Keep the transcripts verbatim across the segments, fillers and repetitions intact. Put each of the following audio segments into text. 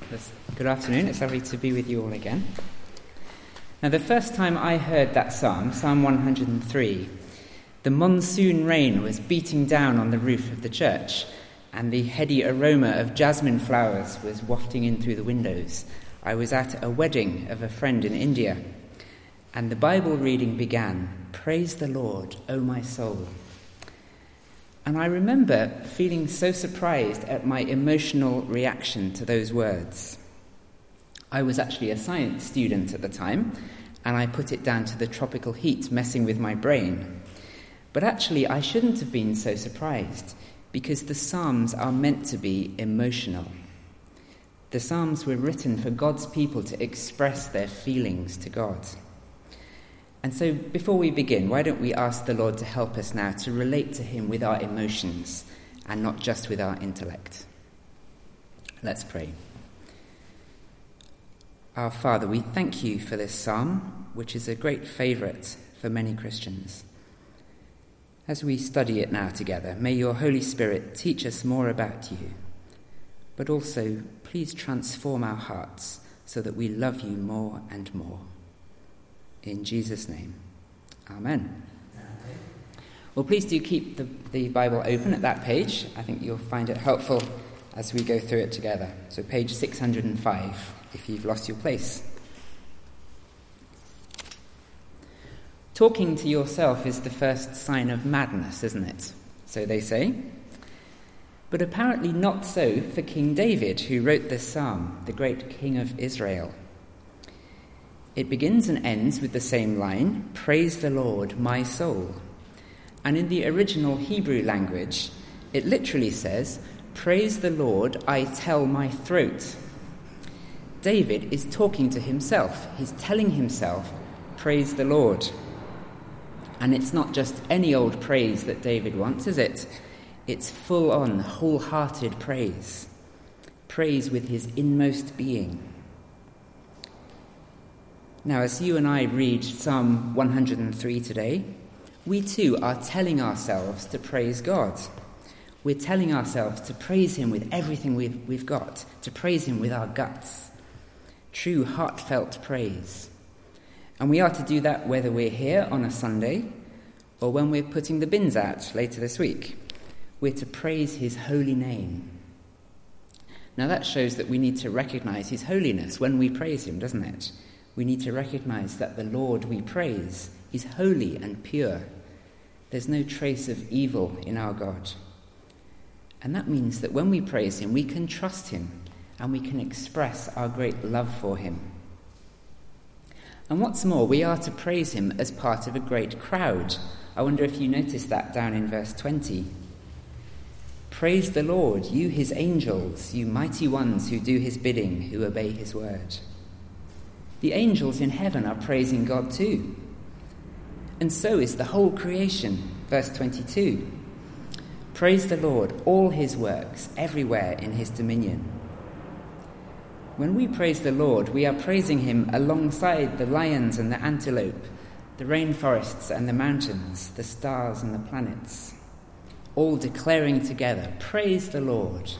Good afternoon. It's lovely to be with you all again. Now, the first time I heard that psalm, Psalm one hundred three, the monsoon rain was beating down on the roof of the church, and the heady aroma of jasmine flowers was wafting in through the windows. I was at a wedding of a friend in India, and the Bible reading began, "Praise the Lord, O my soul." And I remember feeling so surprised at my emotional reaction to those words. I was actually a science student at the time, and I put it down to the tropical heat messing with my brain. But actually, I shouldn't have been so surprised, because the Psalms are meant to be emotional. The Psalms were written for God's people to express their feelings to God. And so before we begin, why don't we ask the Lord to help us now to relate to him with our emotions and not just with our intellect. Let's pray. Our Father, we thank you for this psalm, which is a great favourite for many Christians. As we study it now together, may your Holy Spirit teach us more about you, but also please transform our hearts so that we love you more and more. In Jesus' name, amen. Well, please do keep the, the Bible open at that page. I think you'll find it helpful as we go through it together. So page six hundred five, if you've lost your place. Talking to yourself is the first sign of madness, isn't it? So they say. But apparently not so for King David, who wrote this psalm, the great king of Israel. It begins and ends with the same line, "Praise the Lord, my soul." And in the original Hebrew language, it literally says, "Praise the Lord, I tell my throat." David is talking to himself. He's telling himself, "Praise the Lord." And it's not just any old praise that David wants, is it? It's full-on, wholehearted praise. Praise with his inmost being. Now, as you and I read Psalm one hundred three today, we too are telling ourselves to praise God. We're telling ourselves to praise him with everything we've, we've got, to praise him with our guts. True, heartfelt praise. And we are to do that whether we're here on a Sunday or when we're putting the bins out later this week. We're to praise his holy name. Now, that shows that we need to recognise his holiness when we praise him, doesn't it? We need to recognise that the Lord we praise is holy and pure. There's no trace of evil in our God. And that means that when we praise him, we can trust him and we can express our great love for him. And what's more, we are to praise him as part of a great crowd. I wonder if you noticed that down in verse twenty. "Praise the Lord, you his angels, you mighty ones who do his bidding, who obey his word." The angels in heaven are praising God too. And so is the whole creation. Verse twenty-two. "Praise the Lord, all his works, everywhere in his dominion." When we praise the Lord, we are praising him alongside the lions and the antelope, the rainforests and the mountains, the stars and the planets, all declaring together, "Praise the Lord."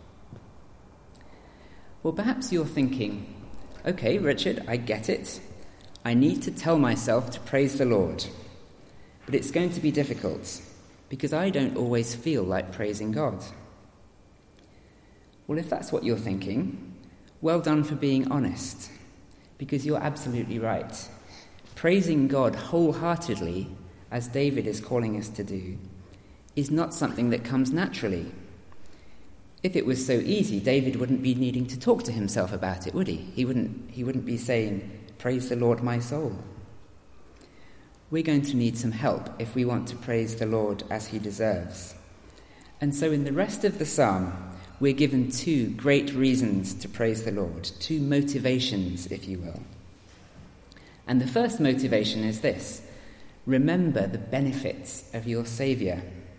Well, perhaps you're thinking, "Okay, Richard, I get it. I need to tell myself to praise the Lord. But it's going to be difficult because I don't always feel like praising God." Well, if that's what you're thinking, well done for being honest, because you're absolutely right. Praising God wholeheartedly, as David is calling us to do, is not something that comes naturally. If it was so easy, David wouldn't be needing to talk to himself about it, would he? He wouldn't, he wouldn't be saying, "Praise the Lord, my soul." We're going to need some help if we want to praise the Lord as he deserves. And so in the rest of the psalm, we're given two great reasons to praise the Lord, two motivations, if you will. And the first motivation is this: remember the benefits of your Saviour.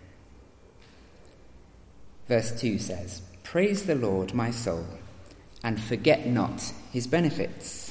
Verse two says, "Praise the Lord, my soul, and forget not his benefits."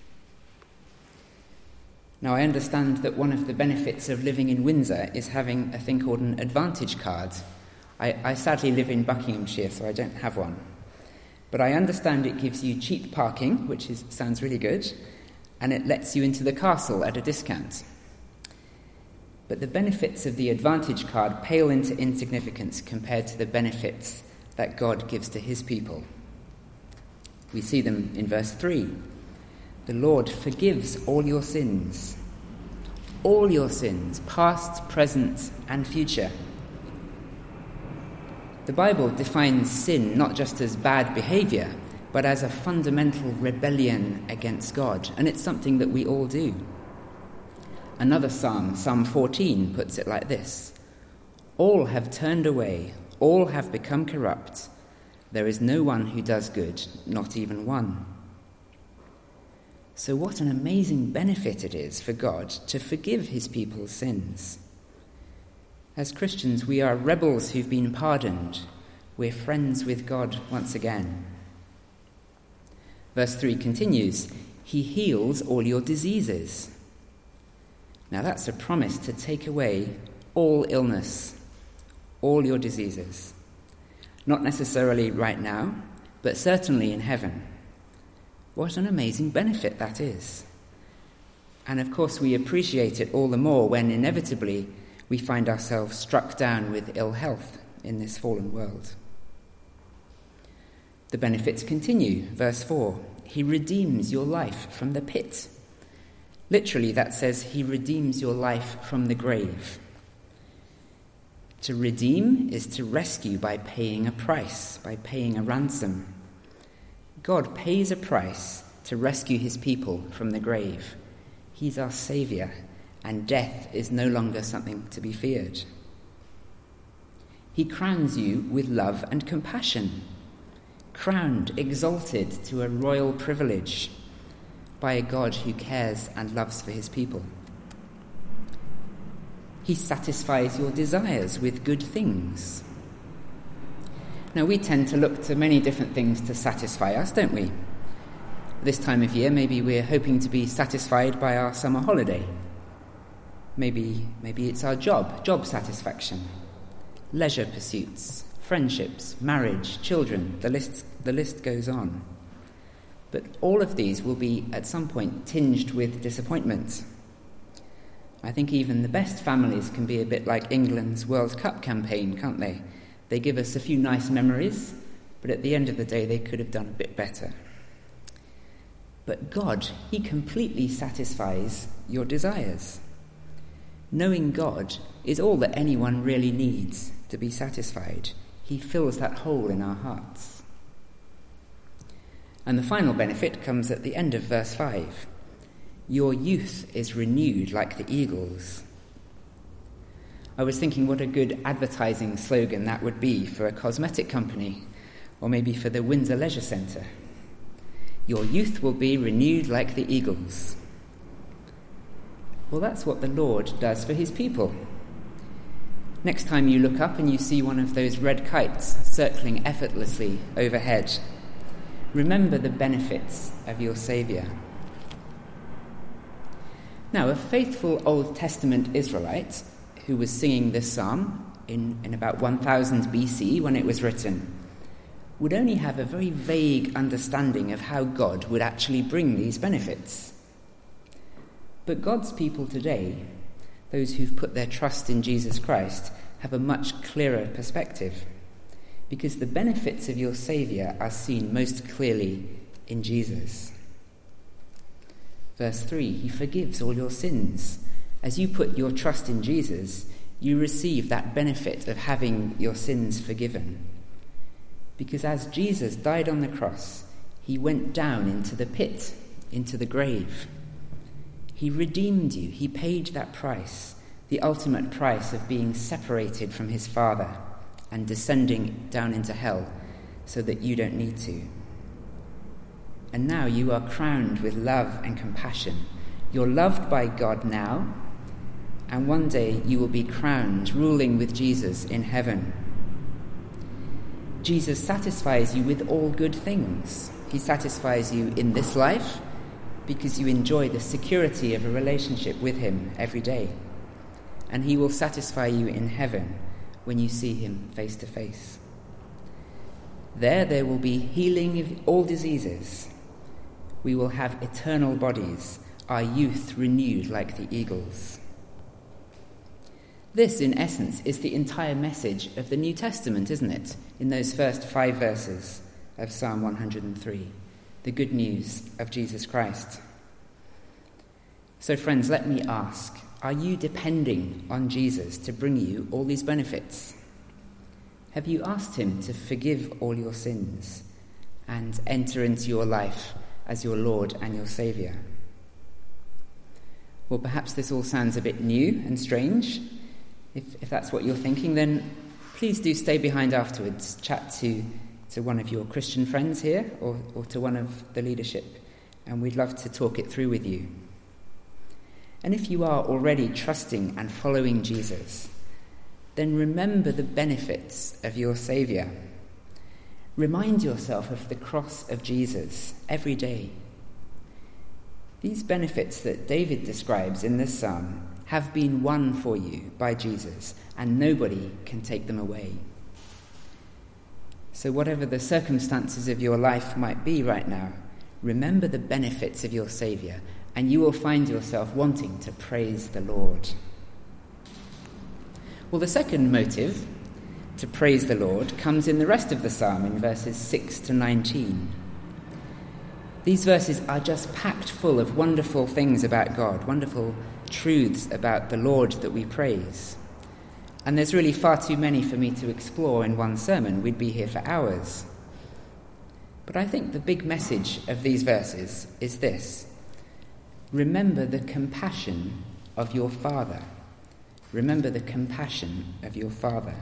Now, I understand that one of the benefits of living in Windsor is having a thing called an advantage card. I, I sadly live in Buckinghamshire, so I don't have one. But I understand it gives you cheap parking, which is, sounds really good, and it lets you into the castle at a discount. But the benefits of the Advantage card pale into insignificance compared to the benefits that God gives to his people. We see them in verse three. The Lord forgives all your sins. All your sins, past, present, and future. The Bible defines sin not just as bad behaviour, but as a fundamental rebellion against God, and it's something that we all do. Another psalm, Psalm fourteen, puts it like this: all have turned away, all have become corrupt. There is no one who does good, not even one. So what an amazing benefit it is for God to forgive his people's sins. As Christians, we are rebels who've been pardoned. We're friends with God once again. Verse three continues, he heals all your diseases. Now that's a promise to take away all illness, all your diseases. Not necessarily right now, but certainly in heaven. What an amazing benefit that is. And of course we appreciate it all the more when inevitably we find ourselves struck down with ill health in this fallen world. The benefits continue. Verse four, he redeems your life from the pit. Literally that says he redeems your life from the grave. To redeem is to rescue by paying a price, by paying a ransom. God pays a price to rescue his people from the grave. He's our saviour, and death is no longer something to be feared. He crowns you with love and compassion, crowned, exalted to a royal privilege by a God who cares and loves for his people. He satisfies your desires with good things. Now, we tend to look to many different things to satisfy us, don't we? This time of year, maybe we're hoping to be satisfied by our summer holiday. Maybe, maybe it's our job, job satisfaction, leisure pursuits, friendships, marriage, children, the list, the list goes on. But all of these will be, at some point, tinged with disappointment. I think even the best families can be a bit like England's World Cup campaign, can't they? They give us a few nice memories, but at the end of the day, they could have done a bit better. But God, he completely satisfies your desires. Knowing God is all that anyone really needs to be satisfied. He fills that hole in our hearts. And the final benefit comes at the end of verse five. Your youth is renewed like the eagles. I was thinking what a good advertising slogan that would be for a cosmetic company, or maybe for the Windsor Leisure Centre. Your youth will be renewed like the eagles. Well, that's what the Lord does for his people. Next time you look up and you see one of those red kites circling effortlessly overhead, remember the benefits of your Saviour. Now, a faithful Old Testament Israelite who was singing this psalm in, in about one thousand B C when it was written would only have a very vague understanding of how God would actually bring these benefits. But God's people today, those who've put their trust in Jesus Christ, have a much clearer perspective, because the benefits of your Saviour are seen most clearly in Jesus. Verse three, he forgives all your sins. As you put your trust in Jesus, you receive that benefit of having your sins forgiven. Because as Jesus died on the cross, he went down into the pit, into the grave. He redeemed you. He paid that price, the ultimate price of being separated from his Father and descending down into hell so that you don't need to. And now you are crowned with love and compassion. You're loved by God now, and one day you will be crowned, ruling with Jesus in heaven. Jesus satisfies you with all good things. He satisfies you in this life because you enjoy the security of a relationship with him every day. And he will satisfy you in heaven when you see him face to face. There there will be healing of all diseases. We will have eternal bodies, our youth renewed like the eagles. This, in essence, is the entire message of the New Testament, isn't it? In those first five verses of Psalm one hundred three, the good news of Jesus Christ. So, friends, let me ask, are you depending on Jesus to bring you all these benefits? Have you asked him to forgive all your sins and enter into your life as your Lord and your Saviour? Well, perhaps this all sounds a bit new and strange. If, if that's what you're thinking, then please do stay behind afterwards. Chat to, to one of your Christian friends here or, or to one of the leadership, and we'd love to talk it through with you. And if you are already trusting and following Jesus, then remember the benefits of your Saviour. Remind yourself of the cross of Jesus every day. These benefits that David describes in this psalm have been won for you by Jesus, and nobody can take them away. So whatever the circumstances of your life might be right now, remember the benefits of your Saviour, and you will find yourself wanting to praise the Lord. Well, the second motive to praise the Lord comes in the rest of the psalm in verses six to nineteen. These verses are just packed full of wonderful things about God, wonderful truths about the Lord that we praise. And there's really far too many for me to explore in one sermon. We'd be here for hours. But I think the big message of these verses is this: remember the compassion of your Father. Remember the compassion of your Father.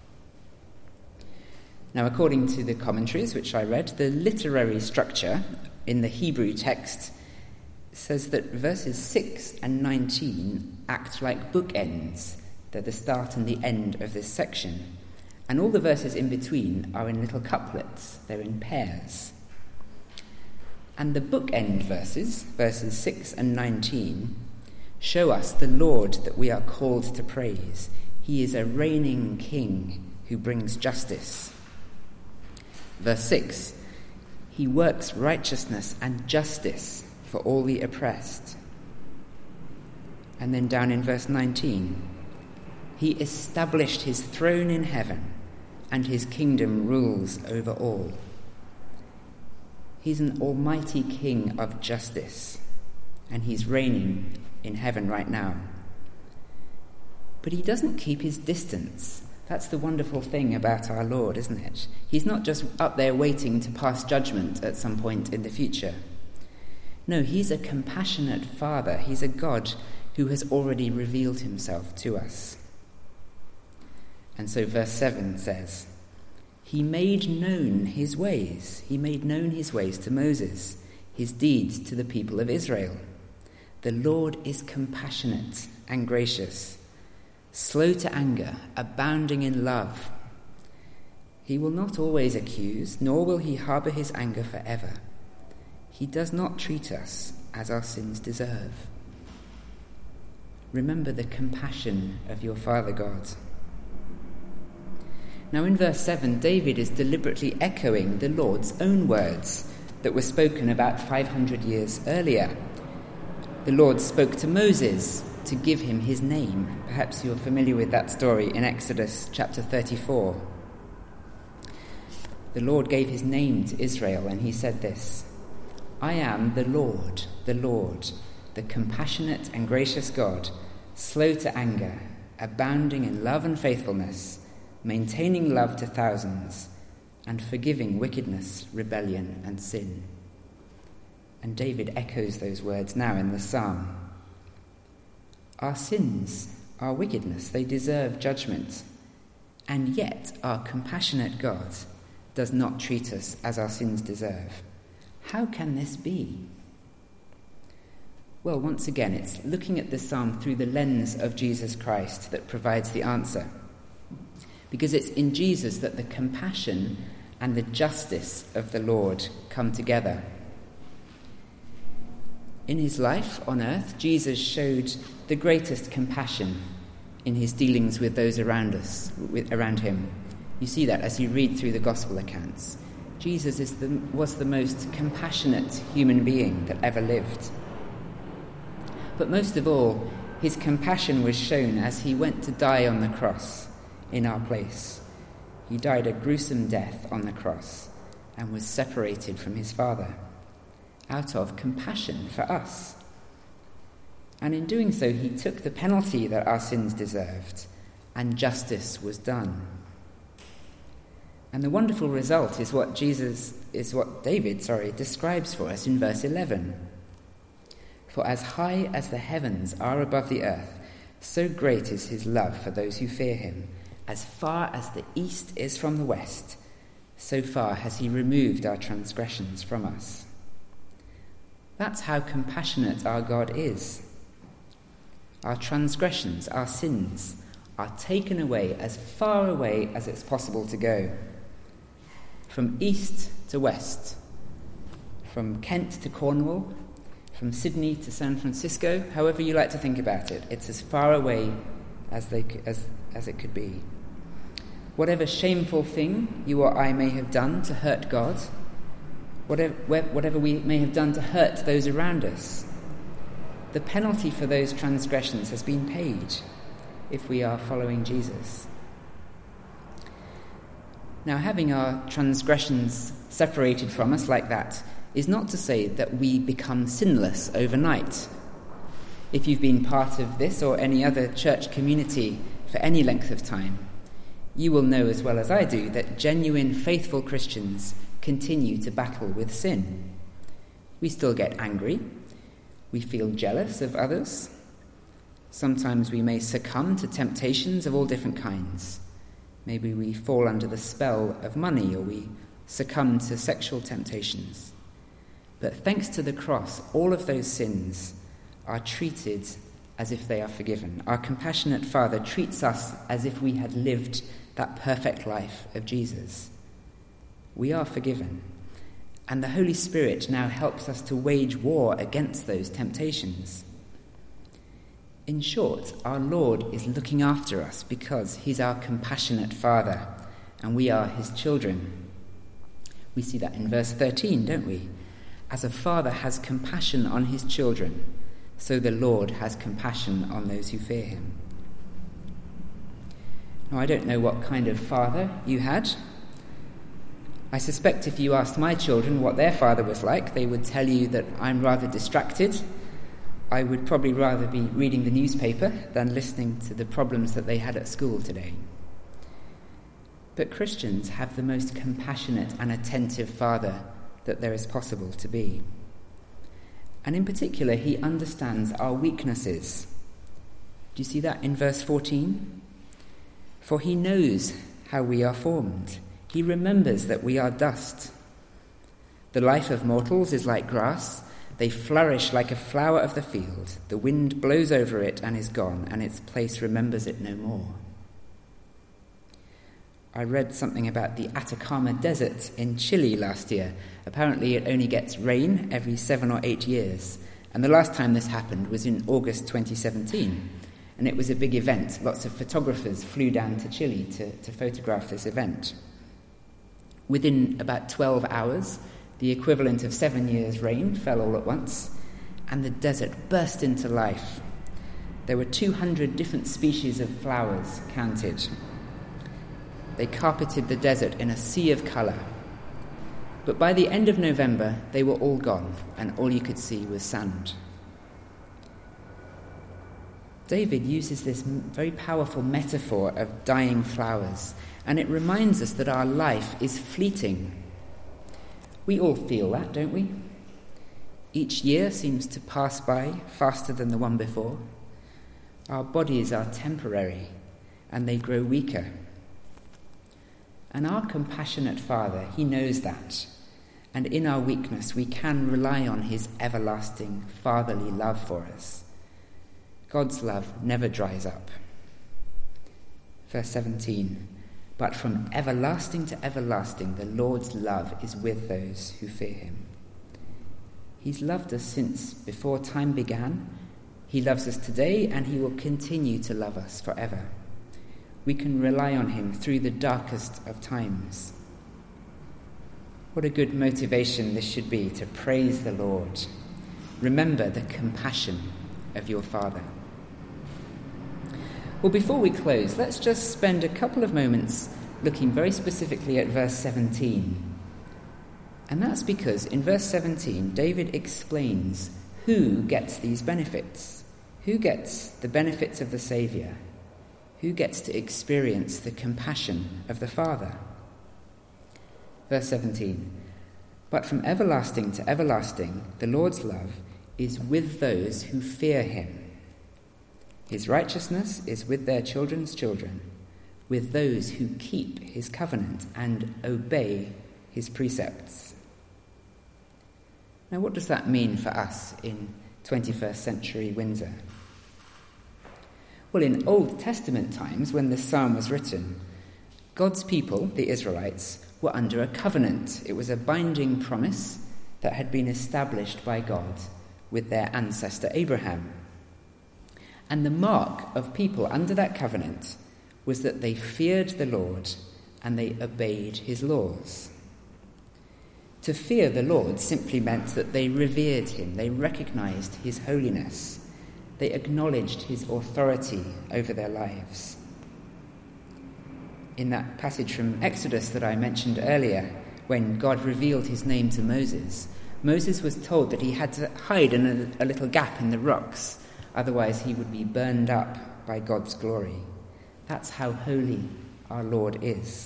Now, according to the commentaries which I read, the literary structure in the Hebrew text says that verses six and nineteen act like bookends. They're the start and the end of this section. And all the verses in between are in little couplets. They're in pairs. And the bookend verses, verses six and nineteen, show us the Lord that we are called to praise. He is a reigning king who brings justice. Verse six, he works righteousness and justice for all the oppressed. And then down in verse nineteen, he established his throne in heaven, and his kingdom rules over all. He's an almighty king of justice, and he's reigning in heaven right now. But he doesn't keep his distance. That's the wonderful thing about our Lord, isn't it? He's not just up there waiting to pass judgment at some point in the future. No, he's a compassionate Father. He's a God who has already revealed himself to us. And so verse seven says, he made known his ways. He made known his ways to Moses, his deeds to the people of Israel. The Lord is compassionate and gracious, slow to anger, abounding in love. He will not always accuse, nor will he harbour his anger forever. He does not treat us as our sins deserve. Remember the compassion of your Father God. Now in verse seven, David is deliberately echoing the Lord's own words that were spoken about five hundred years earlier. The Lord spoke to Moses to give him his name. Perhaps you're familiar with that story in Exodus chapter thirty-four. The Lord gave his name to Israel, and he said this: I am the Lord, the Lord, the compassionate and gracious God, slow to anger, abounding in love and faithfulness, maintaining love to thousands, and forgiving wickedness, rebellion, and sin. And David echoes those words now in the psalm. Our sins, our wickedness, they deserve judgment, and yet our compassionate God does not treat us as our sins deserve. How can this be? Well, once again, it's looking at this psalm through the lens of Jesus Christ that provides the answer. Because it's in Jesus that the compassion and the justice of the Lord come together. In his life on earth, Jesus showed the greatest compassion in his dealings with those around us, with, around him. You see that as you read through the gospel accounts. Jesus is the, was the most compassionate human being that ever lived. But most of all, his compassion was shown as he went to die on the cross in our place. He died a gruesome death on the cross and was separated from his Father out of compassion for us. And in doing so, he took the penalty that our sins deserved, and justice was done. And the wonderful result is what Jesus is what David, sorry, describes for us in verse eleven. For as high as the heavens are above the earth, so great is his love for those who fear him. As far as the east is from the west, so far has he removed our transgressions from us. That's how compassionate our God is. Our transgressions, our sins, are taken away as far away as it's possible to go. From east to west, from Kent to Cornwall, from Sydney to San Francisco, however you like to think about it, it's as far away as they as as it could be. Whatever shameful thing you or I may have done to hurt God, whatever whatever we may have done to hurt those around us, the penalty for those transgressions has been paid if we are following Jesus. Now, having our transgressions separated from us like that is not to say that we become sinless overnight. If you've been part of this or any other church community for any length of time, you will know as well as I do that genuine, faithful Christians continue to battle with sin. We still get angry. We feel jealous of others. Sometimes we may succumb to temptations of all different kinds. Maybe we fall under the spell of money, or we succumb to sexual temptations. But thanks to the cross, all of those sins are treated as if they are forgiven. Our compassionate Father treats us as if we had lived that perfect life of Jesus. We are forgiven, and the Holy Spirit now helps us to wage war against those temptations. In short, our Lord is looking after us because he's our compassionate Father, and we are his children. We see that in verse thirteen, don't we? As a father has compassion on his children, so the Lord has compassion on those who fear him. Now, I don't know what kind of father you had. I suspect if you asked my children what their father was like, they would tell you that I'm rather distracted. I would probably rather be reading the newspaper than listening to the problems that they had at school today. But Christians have the most compassionate and attentive Father that there is possible to be. And in particular, he understands our weaknesses. Do you see that in verse fourteen? For he knows how we are formed. He remembers that we are dust. The life of mortals is like grass. They flourish like a flower of the field. The wind blows over it and is gone, and its place remembers it no more. I read something about the Atacama Desert in Chile last year. Apparently it only gets rain every seven or eight years. And the last time this happened was in August twenty seventeen. And it was a big event. Lots of photographers flew down to Chile to, to photograph this event. Within about twelve hours, the equivalent of seven years' rain fell all at once, and the desert burst into life. There were two hundred different species of flowers counted. They carpeted the desert in a sea of colour. But by the end of November, they were all gone, and all you could see was sand. David uses this very powerful metaphor of dying flowers, and it reminds us that our life is fleeting. We all feel that, don't we? Each year seems to pass by faster than the one before. Our bodies are temporary, and they grow weaker. And our compassionate Father, he knows that. And in our weakness, we can rely on his everlasting fatherly love for us. God's love never dries up. Verse seventeen, but from everlasting to everlasting, the Lord's love is with those who fear him. He's loved us since before time began. He loves us today, and he will continue to love us forever. We can rely on him through the darkest of times. What a good motivation this should be, to praise the Lord. Remember the compassion of your Father. Well, before we close, let's just spend a couple of moments looking very specifically at verse seventeen. And that's because in verse seventeen, David explains who gets these benefits, who gets the benefits of the Saviour, who gets to experience the compassion of the Father. Verse seventeen, but from everlasting to everlasting, the Lord's love is with those who fear him. His righteousness is with their children's children, with those who keep his covenant and obey his precepts. Now, what does that mean for us in twenty-first century Windsor? Well, in Old Testament times, when this psalm was written, God's people, the Israelites, were under a covenant. It was a binding promise that had been established by God with their ancestor Abraham. And the mark of people under that covenant was that they feared the Lord and they obeyed his laws. To fear the Lord simply meant that they revered him, they recognized his holiness, they acknowledged his authority over their lives. In that passage from Exodus that I mentioned earlier, when God revealed his name to Moses, Moses was told that he had to hide in a, a little gap in the rocks, otherwise he would be burned up by God's glory. That's how holy our Lord is.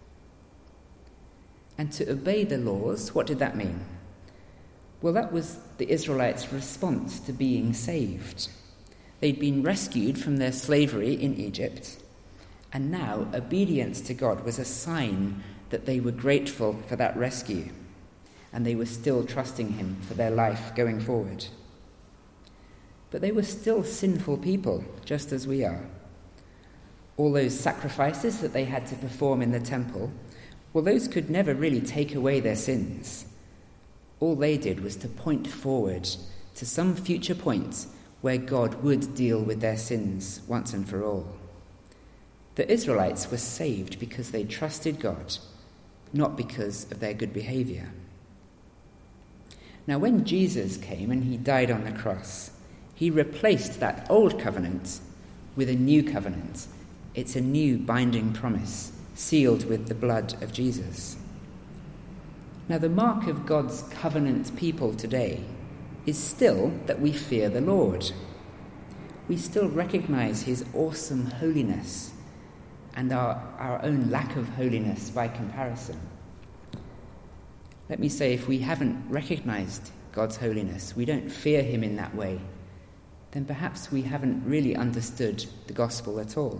And to obey the laws, what did that mean? Well, that was the Israelites' response to being saved. They'd been rescued from their slavery in Egypt, and now obedience to God was a sign that they were grateful for that rescue, and they were still trusting him for their life going forward. But they were still sinful people, just as we are. All those sacrifices that they had to perform in the temple, well, those could never really take away their sins. All they did was to point forward to some future point where God would deal with their sins once and for all. The Israelites were saved because they trusted God, not because of their good behaviour. Now, when Jesus came and he died on the cross, he replaced that old covenant with a new covenant. It's a new binding promise, sealed with the blood of Jesus. Now, the mark of God's covenant people today is still that we fear the Lord. We still recognize his awesome holiness and our, our own lack of holiness by comparison. Let me say, if we haven't recognized God's holiness, we don't fear him in that way, then perhaps we haven't really understood the gospel at all.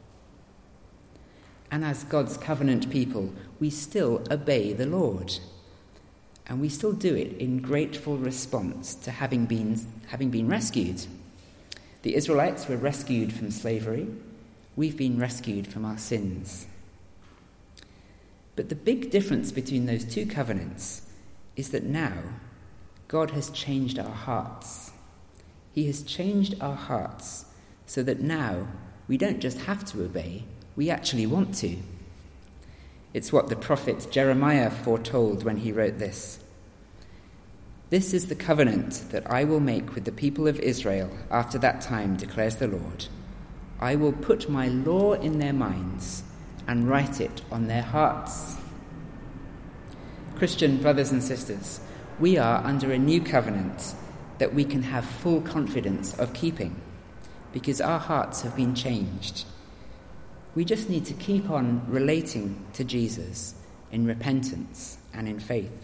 And as God's covenant people, we still obey the Lord. And we still do it in grateful response to having been, having been rescued. The Israelites were rescued from slavery. We've been rescued from our sins. But the big difference between those two covenants is that now God has changed our hearts. He has changed our hearts so that now we don't just have to obey, we actually want to. It's what the prophet Jeremiah foretold when he wrote this. This is the covenant that I will make with the people of Israel after that time, declares the Lord. I will put my law in their minds and write it on their hearts. Christian brothers and sisters, we are under a new covenant that we can have full confidence of keeping because our hearts have been changed. We just need to keep on relating to Jesus in repentance and in faith.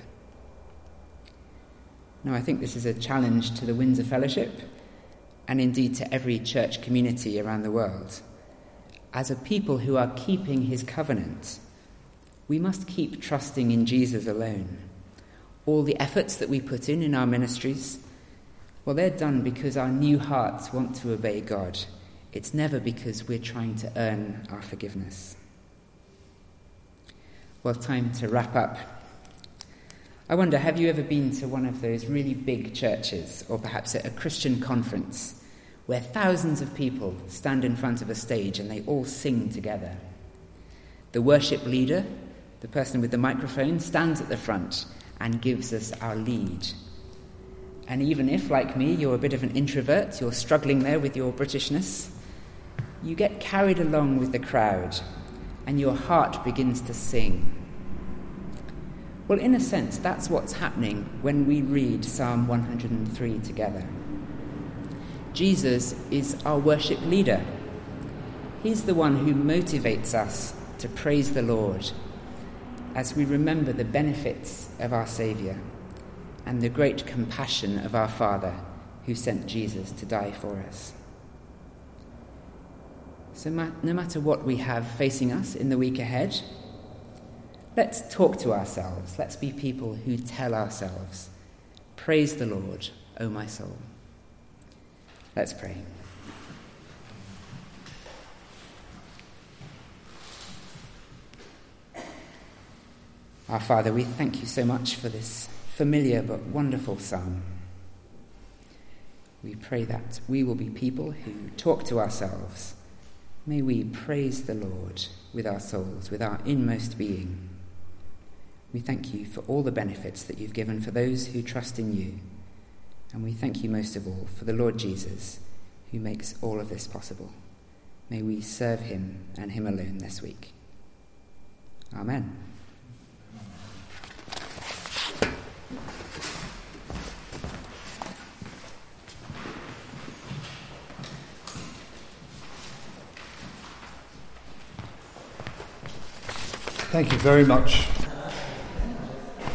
Now, I think this is a challenge to the Windsor Fellowship and indeed to every church community around the world. As a people who are keeping his covenant, we must keep trusting in Jesus alone. All the efforts that we put in in our ministries, well, they're done because our new hearts want to obey God. It's never because we're trying to earn our forgiveness. Well, time to wrap up. I wonder, have you ever been to one of those really big churches, or perhaps at a Christian conference, where thousands of people stand in front of a stage and they all sing together? The worship leader the person with the microphone, stands at the front and gives us our lead. And even if, like me, you're a bit of an introvert, you're struggling there with your Britishness, you get carried along with the crowd and your heart begins to sing. Well, in a sense, that's what's happening when we read Psalm one hundred three together. Jesus is our worship leader. He's the one who motivates us to praise the Lord as we remember the benefits of our Saviour and the great compassion of our Father who sent Jesus to die for us. So ma- no matter what we have facing us in the week ahead, let's talk to ourselves. Let's be people who tell ourselves, "Praise the Lord, O my soul." Let's pray. Our Father, we thank you so much for this familiar but wonderful psalm. We pray that we will be people who talk to ourselves. May we praise the Lord with our souls, with our inmost being. We thank you for all the benefits that you've given for those who trust in you. And we thank you most of all for the Lord Jesus, who makes all of this possible. May we serve him and him alone this week. Amen. Thank you very much,